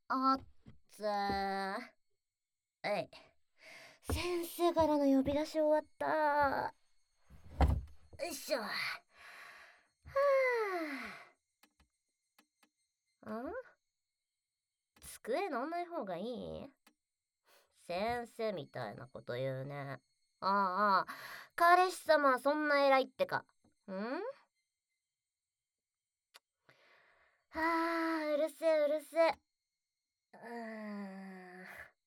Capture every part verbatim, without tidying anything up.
あっつー。えい。先生からの呼び出し終わった。よいしょ。はあ。ん？机乗んない方がいい？先生みたいなこと言うね。ああ、彼氏様はそんな偉いってか。ん？はあ、うるせえうるせえ。うーん。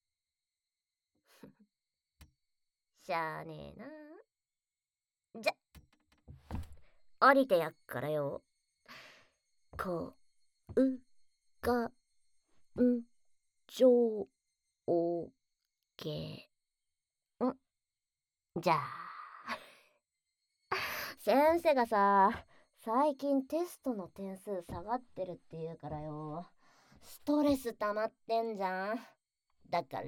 しゃあねえな。じゃ、降りてやっからよ。こ、う、が、ん、じょう、け、ん。じゃあ。先生がさ、最近テストの点数下がってるって言うからよ。ストレス溜まってんじゃん。だから。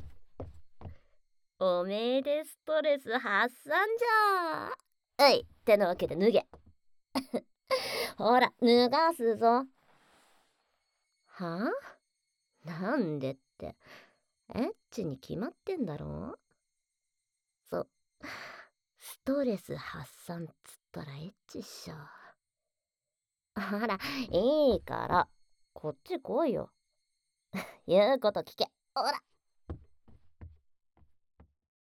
おめえでストレス発散じゃー。うい、ってなわけで脱げ。ほら、脱がすぞ。はあ？なんでって、エッチに決まってんだろ。そう。ストレス発散っつったらエッチっしょ。ほら、いいから、こっち来いよ。言うこと聞け。ほら。